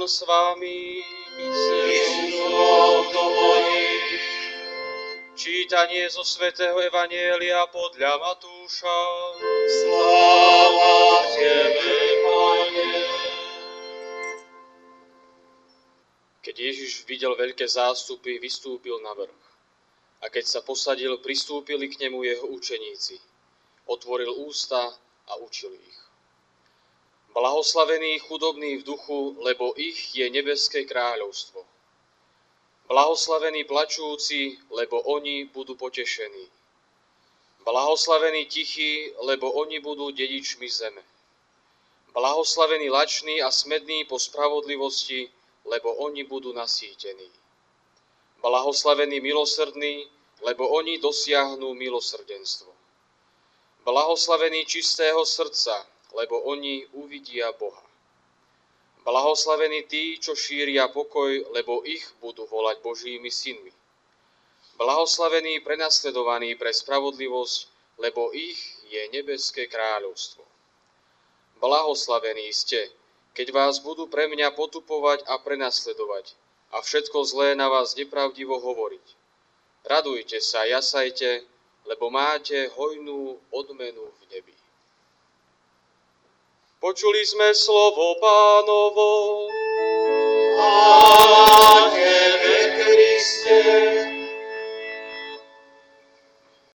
Pán s vámi. Čítanie zo svätého Evanjelia podľa Matúša. Sláva Tebe, Pane. Keď Ježiš videl veľké zástupy, vystúpil na vrch. A keď sa posadil, pristúpili k nemu jeho učeníci. Otvoril ústa a učil ich. Blahoslavení chudobní v duchu, lebo ich je nebeské kráľovstvo. Blahoslavení plačúci, lebo oni budú potešení. Blahoslavení tichí, lebo oni budú dedičmi zeme. Blahoslavení lační a smední po spravodlivosti, lebo oni budú nasýtení. Blahoslavení milosrdní, lebo oni dosiahnu milosrdenstvo. Blahoslavení čistého srdca, lebo oni uvidia Boha. Blahoslavení tí, čo šíria pokoj, lebo ich budú volať Božími synmi. Blahoslavení prenasledovaní pre spravodlivosť, lebo ich je nebeské kráľovstvo. Blahoslavení ste, keď vás budú pre mňa potupovať a prenasledovať a všetko zlé na vás nepravdivo hovoriť. Radujte sa, jasajte, lebo máte hojnú odmenu v nebi. Počuli sme slovo Pánovo. Chvála Tebe, Kriste.